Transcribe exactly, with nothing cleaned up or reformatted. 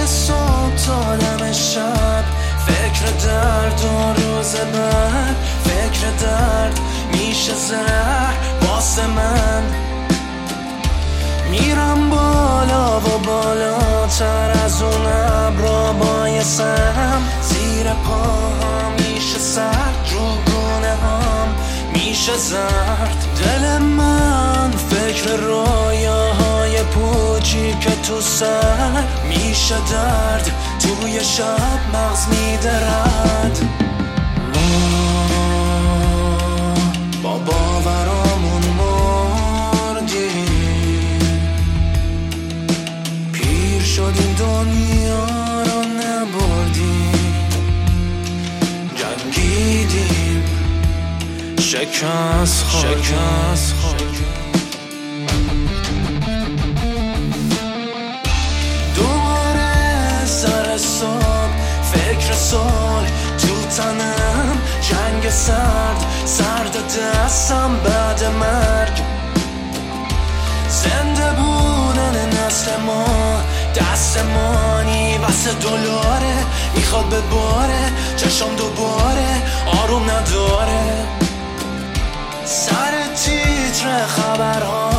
صبح تا دم شب، فکر درد و روز بعد، فکر درد میشه زهر واسه من. میرم بالا و بالاتر از اون ابرا بایستم، زیر پاهم میشه سرد، رو گونه هم میشه زرد. دل من فکر رویاهای پوچی که تو سر میشه درد، توی شب مغز میدرد. ما با باورامون مردیم، پیر شدیم دنیا رو نبردیم، جنگیدیم شکست خوردیم. دوباره سر صبح فکر صلح تو تنم، جنگ سرد سرد دستم بعد مرگ. زنده بودن نسل ما دستمانی واسه دلاره، میخواد به باره چشم دوباره آروم نداره. سر تیتر خبرها